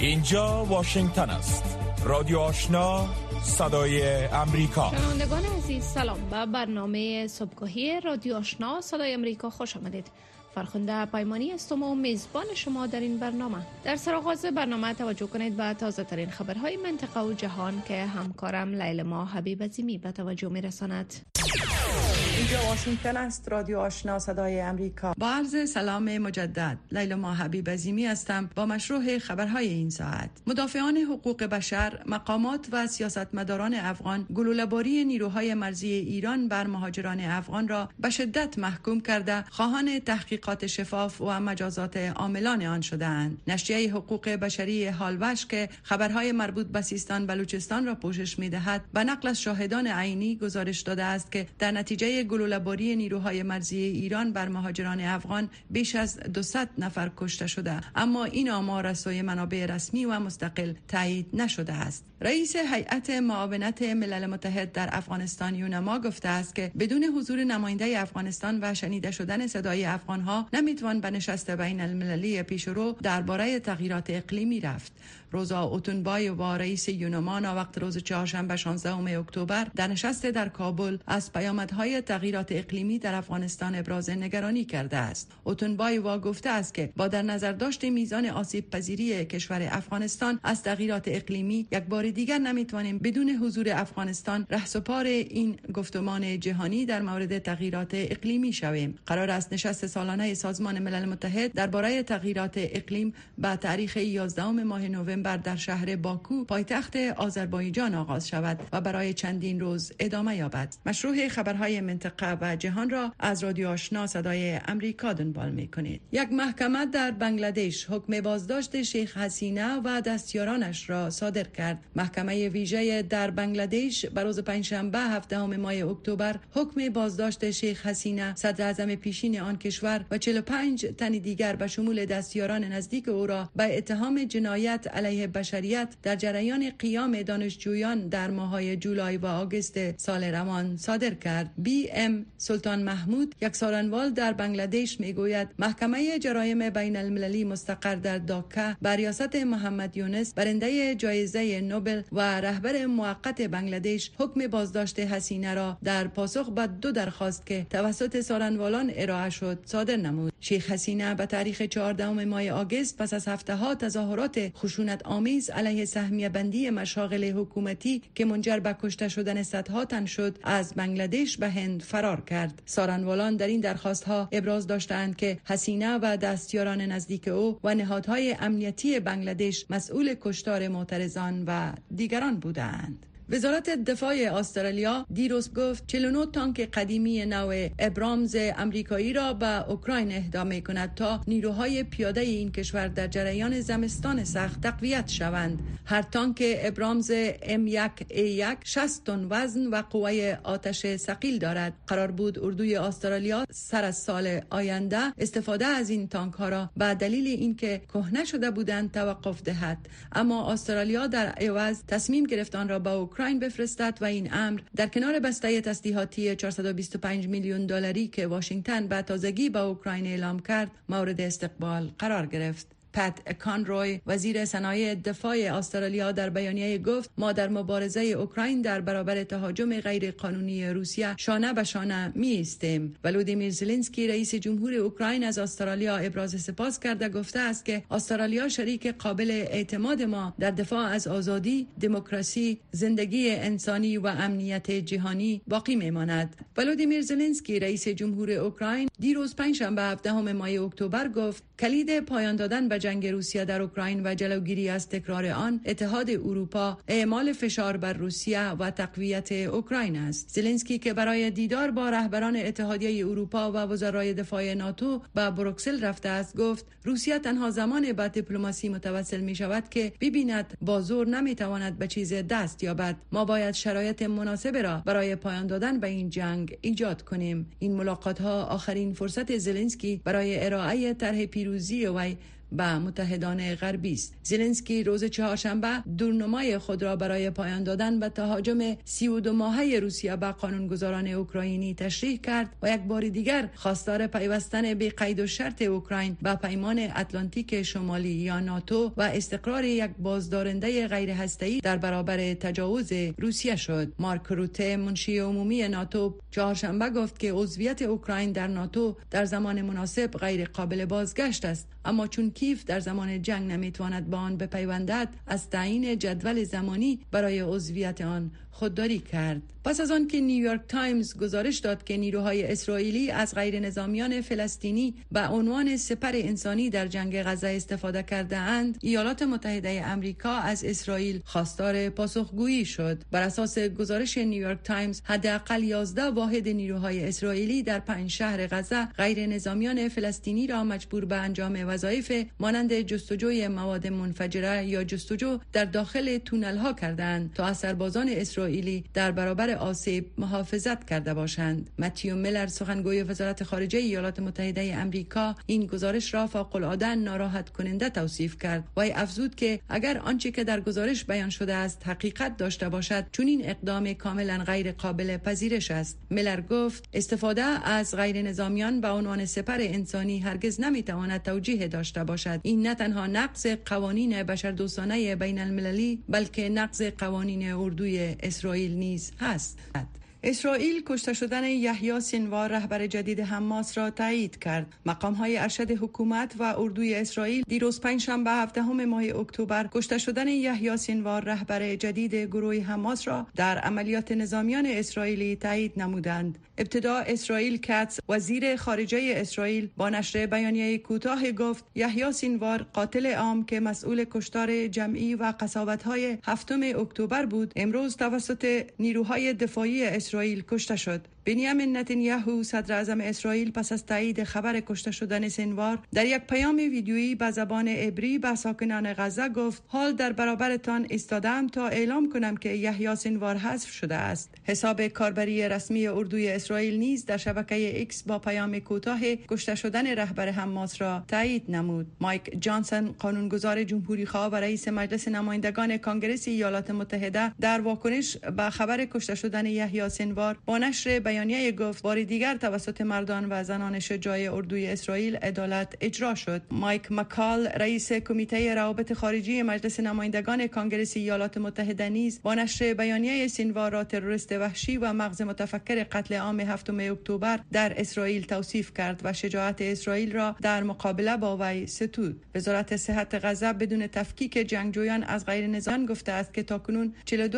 اینجا واشنگتن است. رادیو آشنا، صدای امریکا. شنوندگان عزیز سلام. به برنامه صبحگاهی رادیو آشنا صدای امریکا خوش آمدید. فرخنده پیمانی هستم و میزبان شما در این برنامه. در سرآغاز برنامه توجه کنید به تازه ترین خبرهای منطقه و جهان که همکارم لیلما حبیب عظیمی به توجه میرساند. اینجا واشنگتن است. رادیو آشنا صدای امریکا. با عرض سلام مجدد، لیلما حبیب عظیمی هستم با مشروع خبرهای این ساعت. مدافعان حقوق بشر، مقامات و سیاستمداران افغان گلوله‌باری نیروهای مرزی ایران بر مهاجران افغان را به شدت محکوم کرده خواهان تحقیقات شفاف و مجازات عاملان آن شده‌اند. نشریه حقوق بشری هالوش که خبرهای مربوط به سیستان بلوچستان را پوشش می‌دهد، به نقل از شاهدان عینی گزارش داده است که در نتیجه گلوله‌باری نیروهای مرزی ایران بر مهاجران افغان بیش از 200 نفر کشته شده، اما این آمار از سوی منابع رسمی و مستقل تایید نشده است. رئیس هیئت معاونت ملل متحد در افغانستان یونما گفته است که بدون حضور نماینده افغانستان و شنیده شدن صدای افغانها نمیتوان به نشست بین المللی پیشرو درباره تغییرات اقلیمی رفت. روزا اوتونبای و رئیس یونما وقت روز چهارشنبه 16 اکتبر در نشست در کابل از پیامدهای تغییرات اقلیمی در افغانستان ابراز نگرانی کرده است. اوتونبای گفته است که با در نظر داشت میزان آسیب پذیری کشور افغانستان از تغییرات اقلیمی، یک بار دیگر نمیتوانیم بدون حضور افغانستان رهسپار این گفتمان جهانی در مورد تغییرات اقلیمی شویم. قرار است نشست سالانه سازمان ملل متحد درباره تغییرات اقلیم به تاریخ 11 ماه نوامبر در شهر باکو پایتخت آذربایجان آغاز شود و برای چندین روز ادامه یابد. مشروع خبرهای منطقه و جهان را از رادیو آشنا صدای امریکا دنبال می‌کنید. یک محکمه در بنگلادش حکم بازداشت شیخ حسینه و دستیارانش را صادر کرد. محکمه ویژه در بنگلادش بر روز پنجشنبه 17 ماه اکتبر حکم بازداشت شیخ حسینه صدر اعظم پیشین آن کشور و 45 تن دیگر به شمول دستیاران نزدیک او را به اتهام جنایت علیه بشریت در جریان قیام دانشجویان در ماه‌های جولای و آگوست سال روان صادر کرد. ام سلطان محمود، یک سارنوال در بنگلادش، میگوید محکمه جرایم بین المللی مستقر در داکا بر ریاست محمد یونس، برنده جایزه نوبل و رهبر موقت بنگلادش، حکم بازداشت حسینه را در پاسخ به 2 درخواست که توسط سارنوالان ارائه شد صادر نمود. شیخ حسینه به تاریخ 14 ماه آگوست پس از هفته‌ها تظاهرات خشونت آمیز علیه سهمیه بندی مشاغل حکومتی که منجر به کشته شدن صدها تن شد، از بنگلادش به هند فرار کرد. سارنوالان در این درخواست‌ها ابراز داشتند که حسینه و دستیاران نزدیک او و نهادهای امنیتی بنگلادش مسئول کشتار معترضان و دیگران بودند. وزارت دفاع استرالیا دیروز گفت 49 تانک قدیمی نوع ابرامز امریکایی را به اوکراین اهدا می‌کند تا نیروهای پیاده این کشور در جریان زمستان سخت تقویت شوند. هر تانک ابرامز M1A1 60 تن وزن و قوه آتش ثقیل دارد. قرار بود اردوی استرالیا سر از سال آینده استفاده از این تانک ها را به دلیل اینکه کهنه شده بودند توقف دهد، اما استرالیا در عوض تصمیم گرفت آن را به اوکراین بفرستد و این امر در کنار بسته تسلیحاتی 425 میلیون دلاری که واشنگتن به تازگی به اوکراین اعلام کرد مورد استقبال قرار گرفت. پت کانروی، وزیر صنایع دفاع استرالیا، در بیانیه گفت ما در مبارزه اوکراین در برابر تهاجم غیر قانونی روسیه شانه به شانه می ایستیم. ولودیمیر زلنسکی، رئیس جمهور اوکراین، از استرالیا ابراز سپاس کرده گفته است که استرالیا شریک قابل اعتماد ما در دفاع از آزادی، دموکراسی، زندگی انسانی و امنیت جهانی باقی میماند. ولودیمیر زلنسکی، رئیس جمهور اوکراین، دیروز پنجشنبه 17 ماه اکتبر گفت کلید پایان دادن به جنگ روسیه در اوکراین و جلوگیری از تکرار آن اتحاد اروپا، اعمال فشار بر روسیه و تقویت اوکراین است. زلنسکی که برای دیدار با رهبران اتحادیه اروپا و وزرای دفاع ناتو به بروکسل رفته است، گفت روسیه تنها زمان به دیپلماسی متوسل می شود که ببیند با زور نمی تواند به چیز دست یابد. ما باید شرایط مناسب را برای پایان دادن به این جنگ ایجاد کنیم. این ملاقات ها آخرین فرصت زلنسکی برای ارائه طرح پیروزی و به متحدان غربی است. زلنسکی روز چهارشنبه دورنمای خود را برای پایان دادن به تهاجم 32 ماهه روسیه به قانونگذاران اوکراینی تشریح کرد و یک بار دیگر خواستار پیوستن بی قید و شرط اوکراین به پیمان اتلانتیک شمالی یا ناتو و استقرار یک بازدارنده غیر هسته‌ای در برابر تجاوز روسیه شد. مارک روته، منشی عمومی ناتو، چهارشنبه گفت که عضویت اوکراین در ناتو در زمان مناسب غیر قابل بازگشت است، اما چون کیف در زمان جنگ نمیتواند به آن بپیوندد، از تعیین جدول زمانی برای عضویت آن خودداری کرد. پس از آن که نیویورک تایمز گزارش داد که نیروهای اسرائیلی از غیر نظامیان فلسطینی به عنوان سپر انسانی در جنگ غزه استفاده کرده اند، ایالات متحده امریکا از اسرائیل خواستار پاسخگویی شد. بر اساس گزارش نیویورک تایمز، حداقل 11 واحد نیروهای اسرائیلی در 5 شهر غزه غیر نظامیان فلسطینی را مجبور به انجام وظایف مانند جستجوی مواد منفجره یا جستجو در داخل تونل ها کردند تا از سربازان اسرائیلی در برابر آسیب محافظت کرده باشند. متیو میلر، سخنگوی وزارت خارجه ایالات متحده امریکا، این گزارش را فوق‌العاده ناراحت کننده توصیف کرد و افزود که اگر آنچه که در گزارش بیان شده است حقیقت داشته باشد، چون این اقدام کاملا غیر قابل پذیرش است. میلر گفت استفاده از غیر نظامیان به عنوان سپر انسانی هرگز نمیتواند توجیه داشته باشد. این نه تنها نقض قوانین بشردوستانه بین المللی، بلکه نقض قوانین اردوی اسرائیل نیز هست. اسرائیل کشته شدن یحیی سینوار رهبر جدید حماس را تایید کرد. مقام‌های ارشد حکومت و اردوی اسرائیل دیروز پنجشنبه 17 ماه اکتبر کشته شدن یحیی سینوار رهبر جدید گروه حماس را در عملیات نظامیان اسرائیلی تایید نمودند. ابتدا اسرائیل کاتس، وزیر خارجه اسرائیل، با نشر بیانیه کوتاه گفت یحیی سینوار، قاتل عام که مسئول کشتار جمعی و قساوت‌های 7 اکتبر بود، امروز توسط نیروهای دفاعی اسرائیل کشته شد. بنیامین نتانیاهو، صدر اعظم اسرائیل، پس از تایید خبر کشته شدن سینوار در یک پیام ویدیویی به زبان عبری به ساکنان غزه گفت حال در برابرتان ایستادم تا اعلام کنم که یحیی سینوار حذف شده است. حساب کاربری رسمی اردوی اسرائیل نیز در شبکه ایکس با پیام کوتاه کشته شدن رهبر حماس را تایید نمود. مایک جانسون، قانونگذار جمهوری‌خواه و رئیس مجلس نمایندگان کانگرس ایالات متحده، در واکنش به خبر کشته شدن یحیی سینوار با نشر بیانیه گفت بار دیگر توسط مردان و زنان شجاع اردوی اسرائیل عدالت اجرا شد. مایک مکال، رئیس کمیته روابط خارجی مجلس نمایندگان کانگرس ایالات متحده، نیز با نشر بیانیه سینوار را تروریست وحشی و مغز متفکر قتل عام 7 اکتبر در اسرائیل توصیف کرد و شجاعت اسرائیل را در مقابله با وی ستود. وزارت صحت غزه بدون تفکیک جنگجویان از غیر نظامیان گفته است که تاکنون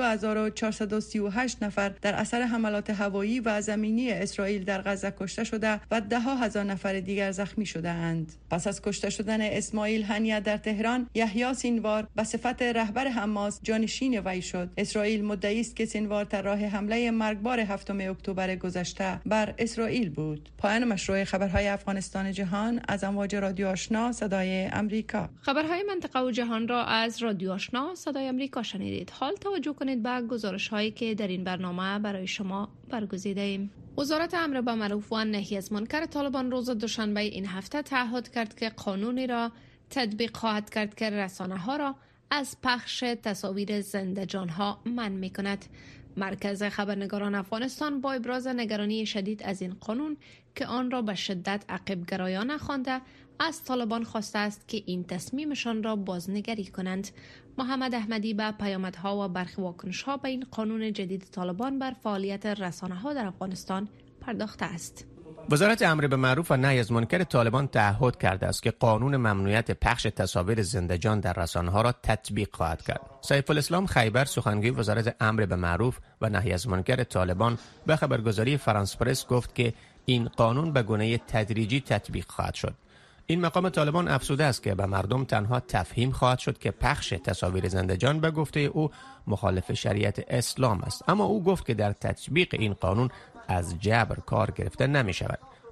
42438 نفر در اثر حملات هوایی و زمینی اسرائیل در غزه کشته شده و 10,000 نفر دیگر زخمی شده اند. پس از کشته شدن اسماعیل هنیه در تهران، یحیی سینوار به صفت رهبر حماس جانشین وی شد. اسرائیل مدعی است که سینوار طراح حمله مرگبار 7 اکتبر گذشته بر اسرائیل بود. پایان مشروع خبرهای افغانستان جهان از امواج رادیو آشنا صدای امریکا. خبرهای منطقه و جهان را از رادیو آشنا صدای امریکا شنیدید. حال توجه کنید به گزارش‌هایی که در این برنامه برای شما برگزیده ایم. وزارت امر به معروف و نهی از منکر طالبان روز دوشنبه این هفته تعهد کرد که قانونی را تطبیق خواهد کرد که رسانه‌ها را از پخش تصاویر زنده جان‌ها منع می‌کند. مرکز خبرنگاران افغانستان با ابراز نگرانی شدید از این قانون که آن را به شدت عقب‌گرایانه خوانده، از طالبان خواسته است که این تصمیمشان را بازنگری کنند. محمد احمدی به پیامدها و برخی واکنش‌ها به این قانون جدید طالبان بر فعالیت رسانه‌ها در افغانستان پرداخته است. وزارت امر به معروف و نهی از منکر طالبان تعهد کرده است که قانون ممنوعیت پخش تصاویر زنده جان در رسانه‌ها را تطبیق خواهد کرد. سیف الاسلام خیبر، سخنگوی وزارت امر به معروف و نهی از منکر طالبان، به خبرگزاری فرانس پرس گفت که این قانون به گونه تدریجی تطبیق خواهد شد. این مقام طالبان افزوده است که به مردم تنها تفهیم خواهد شد که پخش تصاویر زنده جان به گفته او مخالف شریعت اسلام است، اما او گفت که در تطبیق این قانون از جبر کار گرفته نمی شود.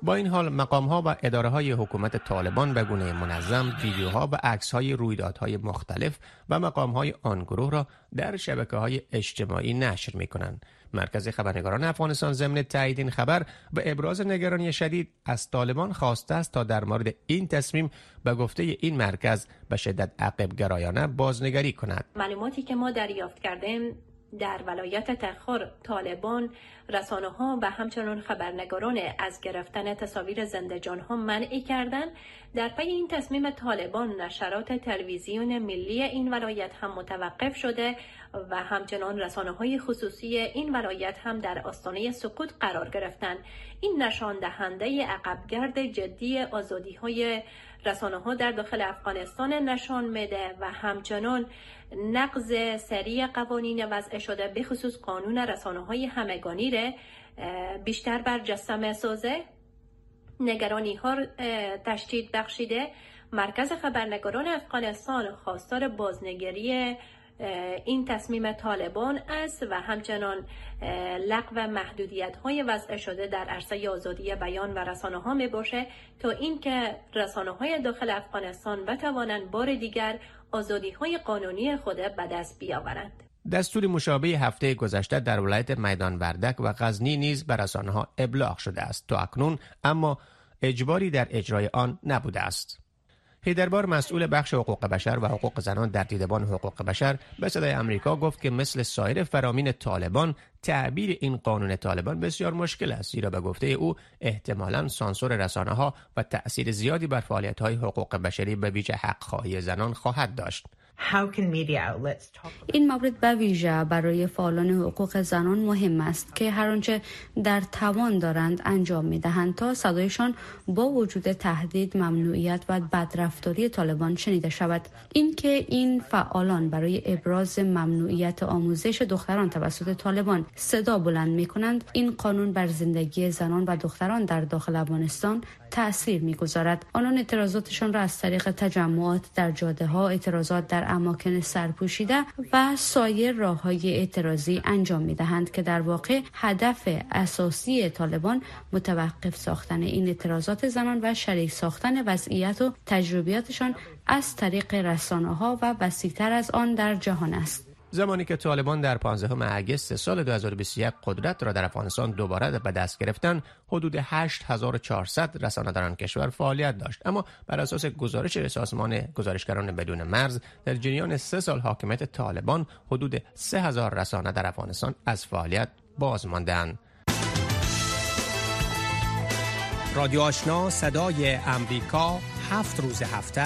با این حال مقام‌ها و اداره‌های حکومت طالبان به گونه منظم ویدیوها و عکس‌های رویدادهای مختلف و مقام‌های آن گروه را در شبکه‌های اجتماعی نشر می‌کنند. مرکز خبرنگاران افغانستان ضمن تایید این خبر به ابراز نگرانی شدید از طالبان خواسته است تا در مورد این تصمیم به گفته این مرکز به شدت عقب‌گرایانه بازنگری کند. معلوماتی که ما دریافت کردیم در ولایت تخار طالبان رسانه‌ها و همچنین خبرنگاران از گرفتن تصاویر زنده جان‌ها منع کردند. در پی این تصمیم طالبان نشرات تلویزیون ملی این ولایت هم متوقف شده و همچنین رسانه‌های خصوصی این ولایت هم در آستانه سکوت قرار گرفتند. این نشان دهنده عقبگرد جدی آزادی‌های رسانه‌ها در داخل افغانستان نشان میده و همچنین نقض سریع قوانین وضع شده به خصوص قانون رسانه‌های همگانی را بیشتر برجسته سازه. نگرانی ها تشدید بخشیده. مرکز خبرنگاران افغانستان خواستار بازنگری این تصمیم طالبان است و همچنان لغو محدودیت‌های وضع شده در عرصه آزادی بیان و رسانه‌ها میباشه تا اینکه رسانه‌های داخل افغانستان بتوانند بار دیگر آزادی‌های قانونی خود به دست بیاورند. دستور مشابه هفته گذشته در ولایت میدان وردک و غزنی نیز به رسانه‌ها ابلاغ شده است تا اکنون، اما اجباری در اجرای آن نبوده است. هیدربار مسئول بخش حقوق بشر و حقوق زنان در دیدبان حقوق بشر به صدای آمریکا گفت که مثل سایر فرامین طالبان تعبیر این قانون طالبان بسیار مشکل است، زیرا به گفته او احتمالاً سانسور رسانه‌ها و تأثیر زیادی بر فعالیت‌های حقوق بشری به ویژه حق‌خواهی زنان خواهد داشت. این مورد به ویژه برای فعالان حقوق زنان مهم است که هر آنچه در توان دارند انجام می‌دهند تا صدایشان با وجود تهدید، ممنوعیت و بدرفتاری طالبان شنیده شود. اینکه این فعالان برای ابراز ممنوعیت آموزش دختران توسط طالبان صدا بلند می‌کنند، این قانون بر زندگی زنان و دختران در داخل افغانستان تأثیر می‌گذارد. آنان اعتراضاتشان را از طریق تجمعات در جاده‌ها، اعتراضات در اماکن سرپوشیده و سایر راه‌های اعتراضی انجام می‌دهند که در واقع هدف اساسی طالبان متوقف ساختن این اعتراضات زنان و شریک ساختن وضعیت و تجربیاتشان از طریق رسانه‌ها و وسیع‌تر از آن در جهان است. زمانی که طالبان در 15 اگست سال 2021 قدرت را در افغانستان دوباره به دست گرفتند، حدود 8400 رسانه در آن کشور فعالیت داشت، اما بر اساس گزارش سازمان گزارشگران بدون مرز در جریان 3 سال حاکمیت طالبان حدود 3000 رسانه در افغانستان از فعالیت باز ماندند. رادیو آشنا صدای امریکا 7 روز هفته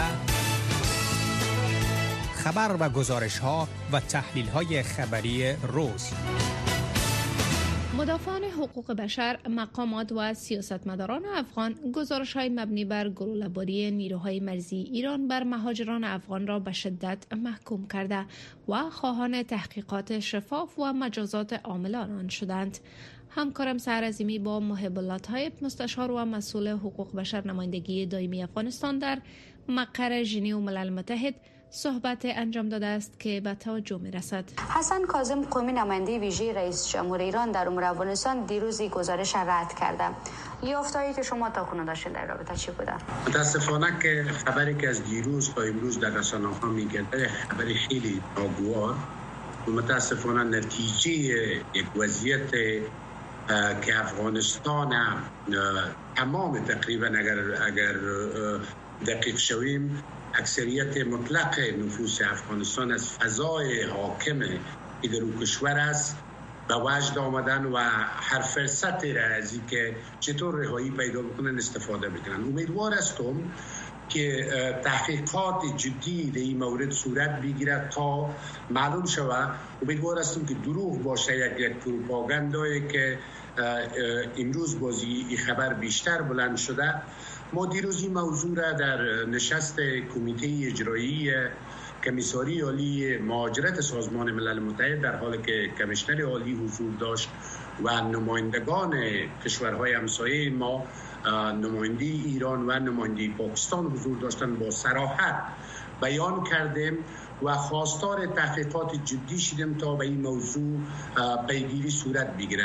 خبر و گزارش‌ها و تحلیل‌های خبری روز. مدافعان حقوق بشر، مقامات و سیاستمداران افغان گزارش‌های مبنی بر گلوله‌باری نیروهای مرزی ایران بر مهاجران افغان را به شدت محکوم کرده و خواهان تحقیقات شفاف و مجازات عاملان آن شدند. همکارم سحر عظیمی با محب الله طیب، مستشار و مسئول حقوق بشر نمایندگی دائمی افغانستان در مقر ژنو ملل متحد صحبت انجام داده است که به توجه می‌رسد. حسن کاظم، قومی نماینده ویژه رئیس جمهور ایران در امور افغانستان، دیروز گزارش رد کرده. یافته‌ای که شما تاکنون داشتین در رابطه چی بوده؟ متاسفانه که خبری که از دیروز تا امروز در رسانه‌ها میگرده خبری خیلی ناگوار و متاسفانه نتیجه یک وضعیت که افغانستان تمام تقریبا اگر دقیق شویم اکثریت مطلق نفوس افغانستان از فضای حاکم که در اون کشور است به وجد آمدن و هر فرصتی را از این که چطور رهایی پیدا بکنن استفاده بکنن. امیدوار هستم که تحقیقات جدی در این مورد صورت بگیرد تا معلوم شود. امیدوار هستم که دروغ باشه یک پروپاگاندایی که امروز بازی این خبر بیشتر بلند شده. ما دیروز این موضوع را در نشست کمیته اجرایی کمیساری عالی مهاجرت سازمان ملل متحد در حالی که کمیشنر عالی حضور داشت و نمایندگان کشورهای همسایه ما، نماینده ایران و نماینده پاکستان حضور داشتن، با صراحت بیان کردیم و خواستار تحقیقات جدی شدیم تا به این موضوع پیگیری صورت بگیره.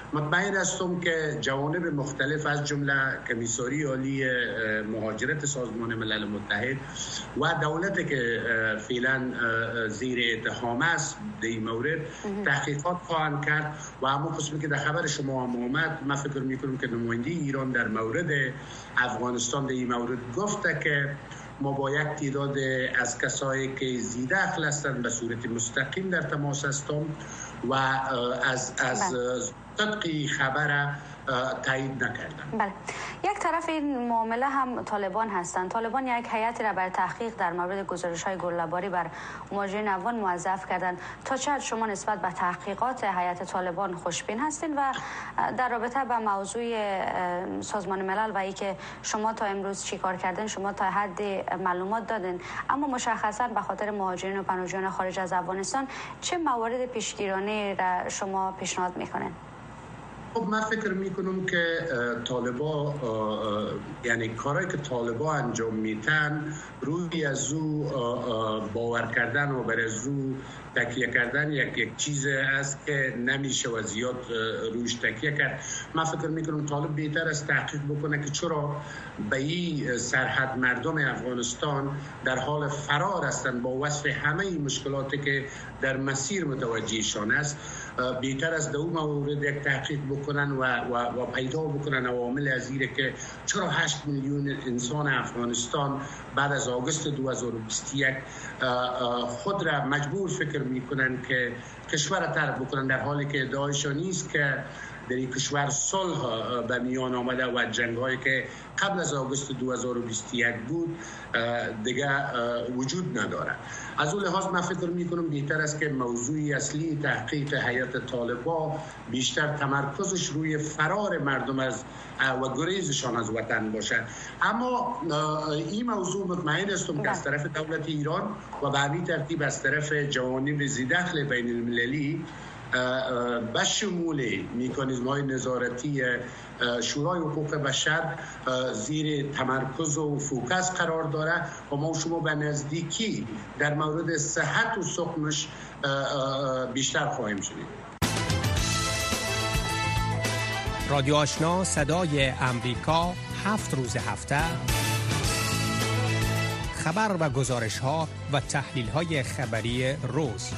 مطمئن هستم که جوانب مختلف از جمله کمیساری عالی مهاجرت سازمان ملل متحد و دولتی که فعلا زیر اتهام است در این مورد تحقیقات خواهند کرد و همون قسمی که در خبر شما هم آمد، من فکر میکنم که نماینده ایران در مورد افغانستان در این مورد گفته که ما با یک تعداد از کسایی که زیدخل هستند به صورت مستقیم در تماس هستم و از صدقی خبر تایید نکردن. بله. یک طرف این معامله هم طالبان هستند. طالبان یک هیئتی را برای تحقیق در مورد گزارش‌های گله‌باری بر مهاجرین افغان موظف کردند. تا چه حد شما نسبت به تحقیقات هیئت طالبان خوشبین هستین و در رابطه با موضوع سازمان ملل و اینکه شما تا امروز چی کار کردین، شما تا حد معلومات دادین، اما مشخصا به خاطر مهاجرین و پناهجویان خارج از افغانستان چه موارد پیشگیرانه را شما پیشنهاد میکنین؟ خب من فکر میکنم که طالبا یعنی کارهایی که طالبا انجام میتن روی از او باور کردن و بر از او تکیه کردن یک چیز است که نمیشه و زیاد روش تکیه کرد. من فکر میکنم طالب بهتر است تحقیق بکنه که چرا به این سرحد مردم افغانستان در حال فرار هستند با وصف همه این مشکلاتی که در مسیر متوجهشان است. بهتر است در اون مورد یک تحقیق بکنن و پیدا بکنن عوامل از اینه که چرا 8 میلیون انسان افغانستان بعد از آگوست 2021 خود را مجبور فکر میکنن که کشور را ترک بکنن، در حالی که ادعایشان نیست که در این کشور صلح به میان آمده و جنگ‌هایی که قبل از آگوست 2021 بود دیگه وجود نداره. از اون لحاظ من فکر میکنم بهتر است که موضوع اصلی تحقیق هیئت طالبان بیشتر تمرکزش روی فرار مردم از و گریزشان از وطن باشد. اما این موضوع مطمئن هستم که از طرف دولت ایران و به همین ترتیب از طرف جوانب ذی‌دخل بین المللی به شمول میکانیزم‌های نظارتی شورای حقوق بشر زیر تمرکز و فوکس قرار داره و ما شما به نزدیکی در مورد صحت و سقمش بیشتر خواهیم شنید. رادیو آشنا صدای امریکا 7 روز هفته خبر و گزارش‌ها و تحلیل‌های خبری روز.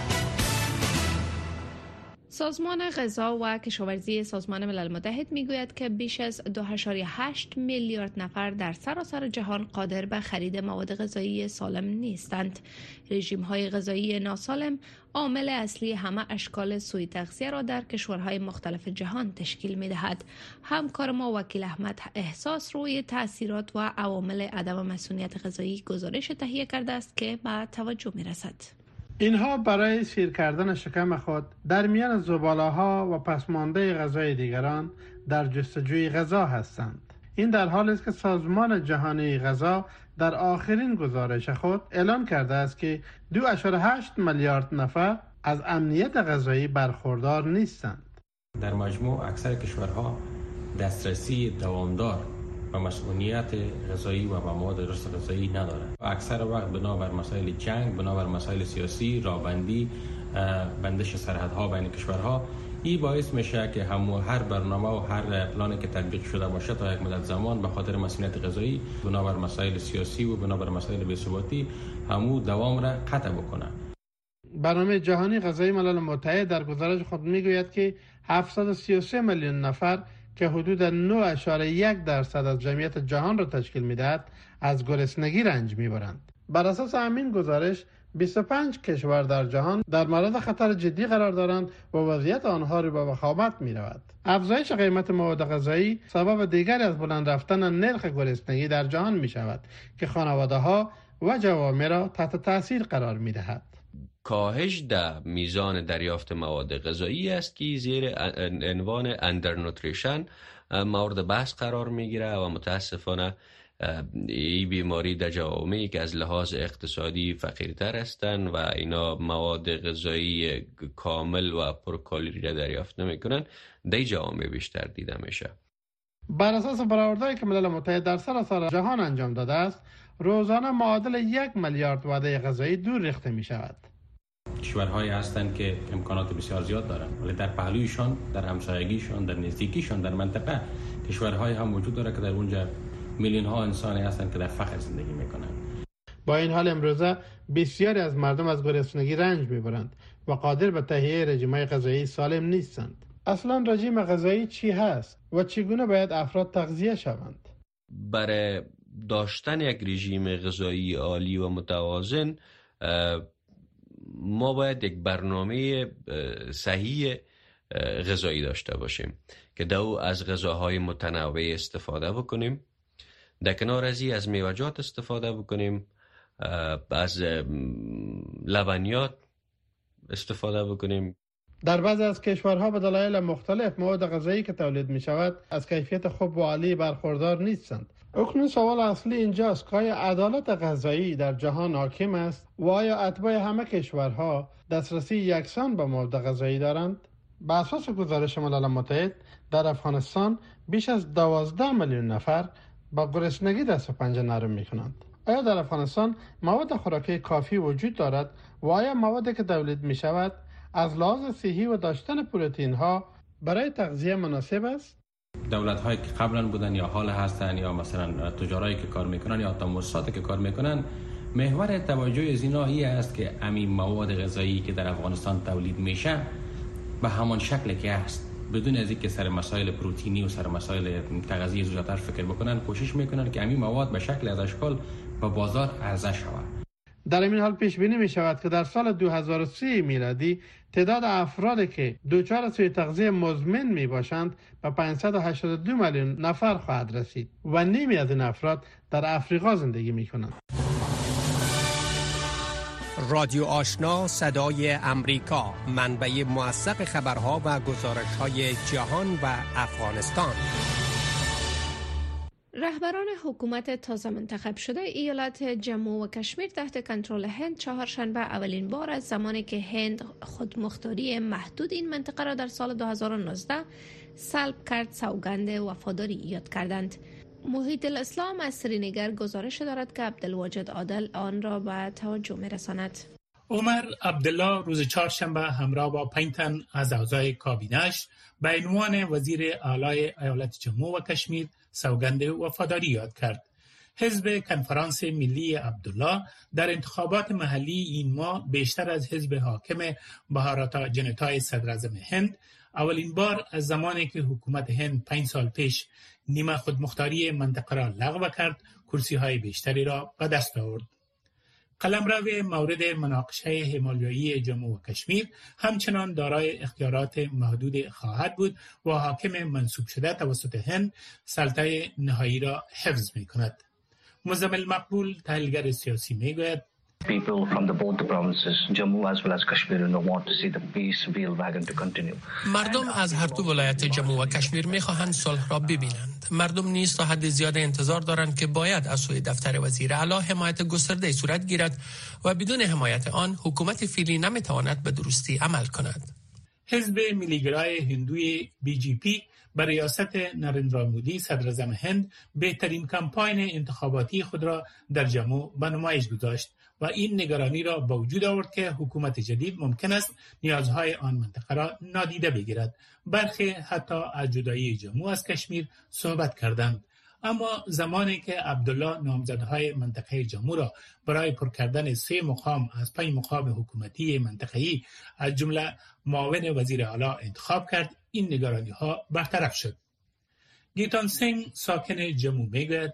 سازمان غذا و کشاورزی سازمان ملل متحد میگوید که بیش از 2.8 میلیارد نفر در سراسر جهان قادر به خرید مواد غذایی سالم نیستند. رژیم‌های غذایی ناسالم عامل اصلی همه اشکال سوء تغذیه را در کشورهای مختلف جهان تشکیل می‌دهد. همکار ما وکیل احمد احساس روی تأثیرات و عوامل عدم مسئولیت غذایی گزارش تهیه کرده است که به توجه می‌رسد. اینها برای سیر کردن شکم خود در میان زباله‌ها و پسمانده غذای دیگران در جستجوی غذا هستند. این در حالی است که سازمان جهانی غذا در آخرین گزارش خود اعلام کرده است که 2.8 میلیارد نفر از امنیت غذایی برخوردار نیستند. در مجموع اکثر کشورها دسترسی دوامدار و مسئولیت غذایی و مواد رسد غذایی ندارند و اکثر وقت بنابر مسائل جنگ، بنابر مسائل سیاسی، رابندی، بندش سرحدها بین کشورها، این باعث میشه که هر برنامه و هر پلانی که تطبیق شده باشه تا یک مدت زمان به خاطر مسئولیت غذایی بنابر مسائل سیاسی و بنابر مسائل بی‌ثباتی همو دوام را قطع بکنه. برنامه جهانی غذایی ملل متحد در گزارش خود میگوید که 733 میلیون نفر که حدود 9.1% از جمعیت جهان را تشکیل می‌دهد از گرسنگی رنج می‌برند. بر اساس همین گزارش 25 کشور در جهان در معرض خطر جدی قرار دارند و وضعیت آنها را به وخامت می‌رود. افزایش قیمت مواد غذایی سبب دیگری از بلند رفتن نرخ گرسنگی در جهان می‌شود که خانواده‌ها و جوامع را تحت تاثیر قرار می‌دهد. کاهش در میزان دریافت مواد غذایی است که زیر عنوان اندرنوتریشن مورد بحث قرار میگیره و متاسفانه این بیماری در جوامعی که از لحاظ اقتصادی فقیرتر هستند و اینا مواد غذایی کامل و پرکالری را دریافت نمیکنن، در جوامع بیشتر دیده میشه. بر اساس برآوردهایی که ملل متحد در سراسر جهان انجام داده است، روزانه معادل 1 میلیارد وعده غذایی دور ریخته می شود. کشورهایی هستند که امکانات بسیار زیاد دارند، ولی در پهلویشان، در همسایگیشان، در نزدیکیشان، در منطقه کشورهایی هم وجود داره که در اونجا میلیون ها انسانی هستند که در فقر زندگی میکنند. با این حال امروزه بسیاری از مردم از گرسنگی رنج میبرند و قادر به تهیه رژیم‌های غذایی سالم نیستند. اصلا رژیم غذایی چی هست و چگونه باید افراد تغذیه شوند؟ برای داشتن یک رژیم غذایی عالی و متوازن ما باید یک برنامه صحیح غذایی داشته باشیم که دو از غذاهای متنوع استفاده بکنیم، در کنار از میوه‌جات استفاده بکنیم، از لبنیات استفاده بکنیم. در بعضی از کشورها به دلایل مختلف مواد غذایی که تولید می شود از کیفیت خوب و عالی برخوردار نیستند. اکنون سوال اصلی اینجاست که آیا عدالت غذایی در جهان حاکم است و آیا اتباع همه کشورها دسترسی یکسان به مواد غذایی دارند؟ بر اساس گزارش ملل متحد در افغانستان بیش از 12 میلیون نفر با گرسنگی دست و پنجه نرم می‌کنند. آیا در افغانستان مواد خوراکی کافی وجود دارد و آیا موادی که تولید می‌شود از لحاظ صحی و داشتن پروتئین ها برای تغذیه مناسب است؟ دولت هایی که قبلا بودن یا حال هستن یا مثلا تجارایی که کار میکنن یا حتی مؤسساتی که کار میکنن، محور توجه از اینا این است که همین مواد غذایی که در افغانستان تولید میشه به همان شکلی که است، بدون از اینکه سر مسائل پروتئینی و سر مسائل تغذیه زیادتر فکر بکنن، کوشش میکنن که همین مواد به شکل از اشکال به بازار عرضه شود. در این حال پیش بینی می شود که در سال 2030 میلادی تعداد افرادی که دچار سوء تغذیه مزمن می باشند به 582 میلیون نفر خواهد رسید و نیمی از این افراد در افریقا زندگی می کنند. رادیو آشنا صدای امریکا، منبع موثق خبرها و گزارش‌های جهان و افغانستان. رهبران حکومت تازه منتخب شده ایالت جموں و کشمیر تحت کنترل هند چهارشنبه اولین بار از زمانی که هند خودمختاری محدود این منطقه را در سال 2019 سلب کرد سوگند وفاداری یاد کردند. محیط الاسلام از سرینگر گزارش دارد که عبدالواجد عادل آن را به توجه می‌رساند. عمر عبدالله روز چهارشنبه همراه با 5 تن از اعضای کابینه‌اش به عنوان وزیر اعلی ایالت جموں و کشمیر سوگند وفاداری یاد کرد. حزب کنفرانس ملی عبدالله در انتخابات محلی این ماه بیشتر از حزب حاکم بهاراتا جنتای صدراعظم هند اولین بار از زمانی که حکومت هند 5 سال پیش نیمه خودمختاری منطقه را لغو کرد، کرسی‌های بیشتری را به دست آورد. قلمرو مورد مناقشه همالیایی جموں و کشمیر همچنان دارای اختیارات محدود خواهد بود و حاکم منصوب شده توسط هند سلطه نهایی را حفظ می کند. مزمل مقبول تحلیلگر سیاسی می گوید People from both the provinces, Jammu as well as Kashmir, want to see the peace wagon to continue. مردم از هر دو ولایت جموں و کشمیر می‌خواهند صلح را ببینند. مردم نیز تا حد زیاد انتظار دارند که باید از سوی دفتر وزیر اعلی حمایت گسترده صورت گیرد و بدون حمایت آن حکومت فعلی نمی‌تواند به درستی عمل کند. حزب ملیگرای هندوی BJP بر ریاست نریندرا مودی صدراعظم هند بهترین کمپاین انتخاباتی خود را در جموں به نمایش گذاشت و این نگرانی را به وجود آورد که حکومت جدید ممکن است نیازهای آن منطقه را نادیده بگیرد. برخی حتی از جدایی جموں از کشمیر صحبت کردند. اما زمانی که عبدالله نامزدهای منطقه جموں را برای پر کردن 3 مقام از 5 مقام حکومتی منطقه‌ای از جمله معاون وزیر اعلی انتخاب کرد، این نگرانی ها برطرف شد. گیتان سنگ ساکن جموں میگوید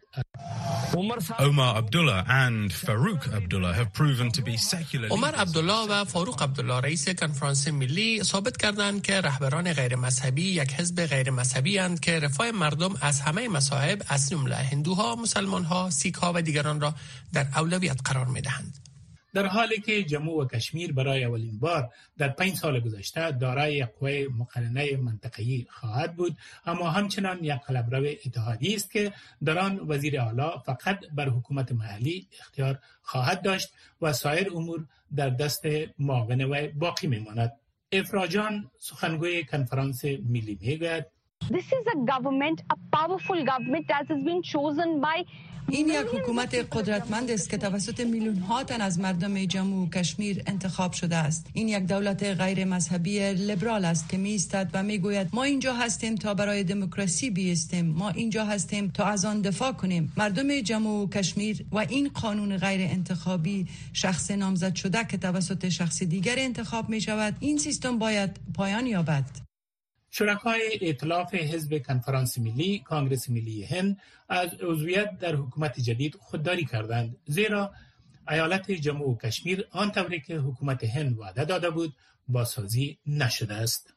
Omar Abdullah and Farouk Abdullah have proven to be secular. عمر عبدالله و فاروق عبدالله رئیس کنفرانس ملی ثابت کردند که رهبران غیر مذهبی یک حزب غیر مذهبی اند که رفاه مردم از همه مذاهب از جمله هندوها، مسلمانها، سیکها و دیگران را در اولویت قرار می‌دهند. در حالی که جموں و کشمیر برای اولین بار در 5 سال گذشته دارای قوه مقننه منطقه‌ای خواهد بود، اما همچنان یک قلمرو اتحادی است که در آن وزیر اعلی فقط بر حکومت محلی اختیار خواهد داشت و سایر امور در دست معاون و باقی میماند. افراجان سخنگوی کنفرانس ملی میگوید This is a government, a powerful government that has been chosen by این یک حکومت قدرتمند است که توسط میلیون ها تن از مردم جموں و کشمیر انتخاب شده است. این یک دولت غیر مذهبی لیبرال است که می ایستد و می گوید ما اینجا هستیم تا برای دموکراسی بیستیم، ما اینجا هستیم تا از آن دفاع کنیم. مردم جموں و کشمیر و این قانون غیر انتخابی شخص نامزد شده که توسط شخص دیگر انتخاب می شود، این سیستم باید پایان یابد. شرکای ائتلاف حزب کنفرانس ملی کانگرس ملی هند از عضویت در حکومت جدید خودداری کردند، زیرا ایالت جموں و کشمیر آنطوری که حکومت هند وعده داده بود بازسازی نشده است.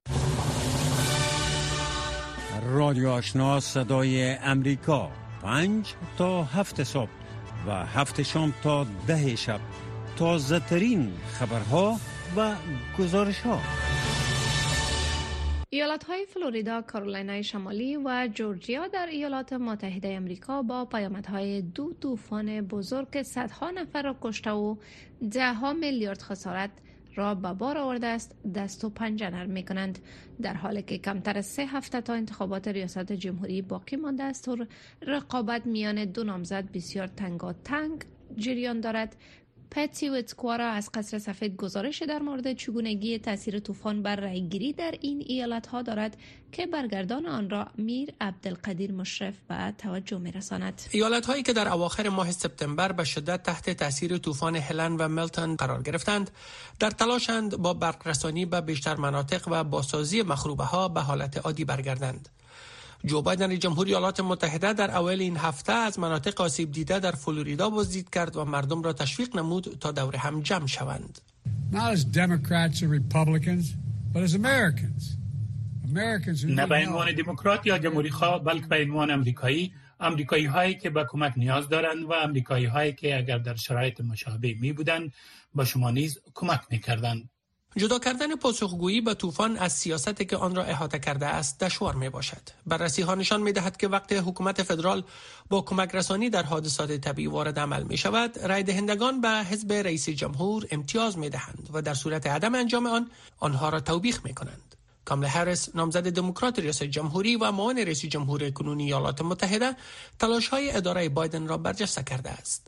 رادیو آشنا صدای امریکا 5 تا 7 صبح و 7 شام تا 10 شب، تازه ترین خبرها و گزارش‌ها. ایالت‌های فلوریدا، کارولینای شمالی و جورجیا در ایالات متحده آمریکا با پیامدهای دو طوفان بزرگ که صدها نفر را کشته و ده‌ها میلیارد خسارت را به بار آورده است دست و پنجه نرم می‌کنند، در حالی که کمتر از 3 هفته تا انتخابات ریاست جمهوری باقی مانده است و رقابت میان دو نامزد بسیار تنگاتنگ جریان دارد. پتی ویتکوارا از قصر سفید گزارش در مورد چگونگی تاثیر طوفان بر رأیگیری در این ایالت‌ها دارد که برگردان آن را میر عبدالقدیر مشرف به توجه می‌رساند. ایالت‌هایی که در اواخر ماه سپتامبر به شدت تحت تاثیر طوفان هلن و ملتون قرار گرفتند، در تلاشند با برق‌رسانی به بیشتر مناطق و بازسازی مخروبه‌ها به حالت عادی برگردند. جو بایدن جمهوری ایالات متحده در اوایل این هفته از مناطق آسیب دیده در فلوریدا بازدید کرد و مردم را تشویق نمود تا دور هم جمع شوند. نه به عنوان دموکرات یا جمهوری خواه، بلکه به عنوان امریکایی هایی که به کمک نیاز دارند و امریکایی هایی که اگر در شرایط مشابه می بودند با شما نیز کمک می کردند. جدا کردن پاسخگویی به طوفان از سیاستی که آن را احاطه کرده است دشوار می باشد. بررسی ها نشان می دهد که وقتی حکومت فدرال با کمک رسانی در حادثات طبیعی وارد عمل می شود، رای دهندگان به حزب رئیس جمهور امتیاز می دهند و در صورت عدم انجام آنها را توبیخ می کنند. کاملا هریس، نامزد دموکرات ریاست جمهوری و معاون رئیس جمهور کنونی ایالات متحده، تلاش های اداره بایدن را برجسته کرده است.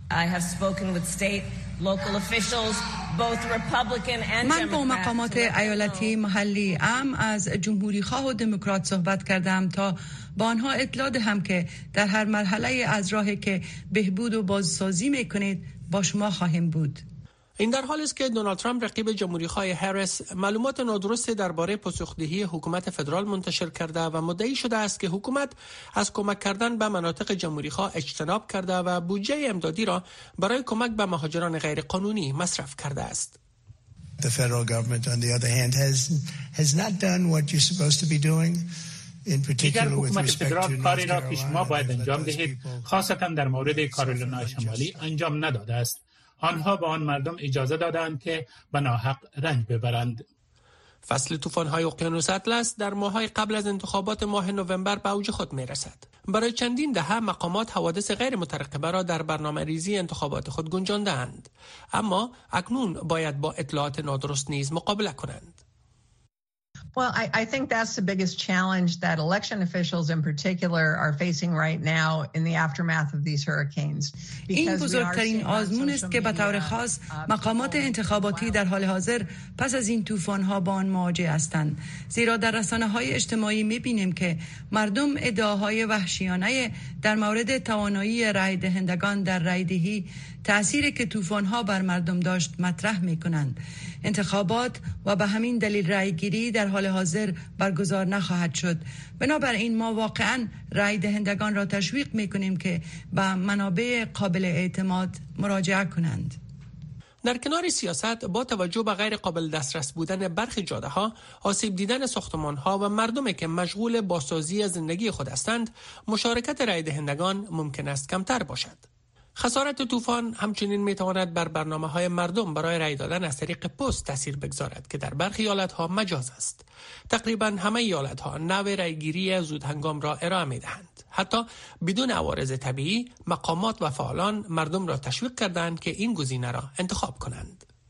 من با مقامات ایالتی محلی از جمهوری خواه و دموکرات صحبت کردم تا با آنها اطلاع دهم که در هر مرحله از راهی که بهبود و بازسازی میکنید با شما خواهیم بود. این در حالی است که دونالد ترامپ رقیب جمهوری خواه هریس معلومات نادرست درباره پاسخدهی حکومت فدرال منتشر کرده و مدعی شده است که حکومت از کمک کردن به مناطق جمهوری خواه اجتناب کرده و بودجه امدادی را برای کمک به مهاجران غیر قانونی مصرف کرده است. The federal government on the other hand has not done what you're supposed to be doing. دیگر حکومت فدرال کاری را که شما باید انجام دهید، خاصتا در مورد کارولینای شمالی انجام نداده است. آنها به آن مردم اجازه دادند که به ناحق رنج ببرند. فصل طوفان‌های اقیانوس اطلس در ماه‌های قبل از انتخابات ماه نوامبر به اوج خود می‌رسد. برای چندین دهه مقامات حوادث غیر مترقبه را در برنامه‌ریزی انتخابات خود گنجانده‌اند، اما اکنون باید با اطلاعات نادرست نیز مقابله کنند. Well, I think that's the biggest challenge that election officials in particular are facing right now in the aftermath of these hurricanes. این بزرگترین آزمون است که به طور خاص مقامات انتخاباتی در حال حاضر پس از این طوفان‌ها با آن مواجه هستند، زیرا در رسانه‌های اجتماعی می‌بینیم که مردم ادعاهای وحشیانه در مورد توانایی رای دهندگان در رایدهی، تأثیری که طوفان‌ها بر مردم داشت مطرح می‌کنند. انتخابات و به همین دلیل رایگیری در حال حاضر برگزار نخواهد شد. بنابراین ما واقعاً رای دهندگان را تشویق می‌کنیم که به منابع قابل اعتماد مراجعه کنند. در کنار سیاست، با توجه به غیر قابل دسترس بودن برخی جاده‌ها، آسیب دیدن ساختمان‌ها و مردمی که مشغول بازسازی زندگی خود هستند، مشارکت رای دهندگان ممکن است کمتر باشد. خسارت طوفان همچنین میتواند بر برنامه‌های مردم برای رای دادن از طریق پست تاثیر بگذارد که در برخی ایالت‌ها مجاز است. تقریباً همه ایالت‌ها نوع رایگیری زود هنگام را ارائه می‌دهند. حتی بدون عوارض طبیعی، مقامات و فعالان مردم را تشویق کردند که این گزینه را انتخاب کنند.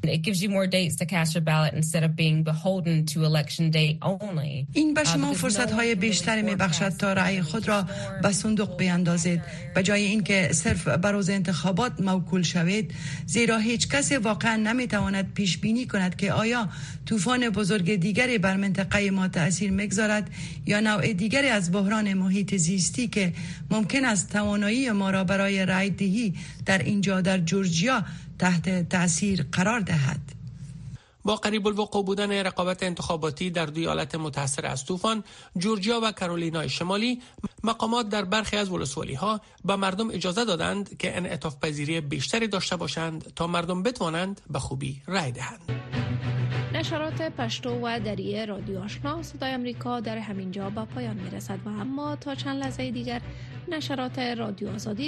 It gives you more dates to cast your ballot instead of being beholden to election day only. این به شما فرصت‌های بیشتری می‌بخشد تا رأی خود را به صندوق بیاندازید به جای اینکه صرف به روز انتخابات موکول شوید، زیرا هیچ کس واقعا نمی‌تواند پیش بینی کند که آیا طوفان بزرگ دیگری بر منطقه ما تأثیر می‌گذارد یا نوع دیگری از بحران محیط زیستی که ممکن است توانایی ما را برای رأی دهی در اینجا در جورجیا تحت تأثیر قرار دهد. با قریب الوقوع بودن رقابت انتخاباتی در دو ایالت متاثر از طوفان، جورجیا و کارولینای شمالی، مقامات در برخی از ولسوالی‌ها به مردم اجازه دادند که انعطاف پذیری بیشتری داشته باشند تا مردم بتوانند به خوبی رای دهند. نشرات پشتو و دری رادیو آشنا صدای امریکا در همینجا به پایان میرسد و اما تا چند لحظه دیگر نشرات رادیو آزادی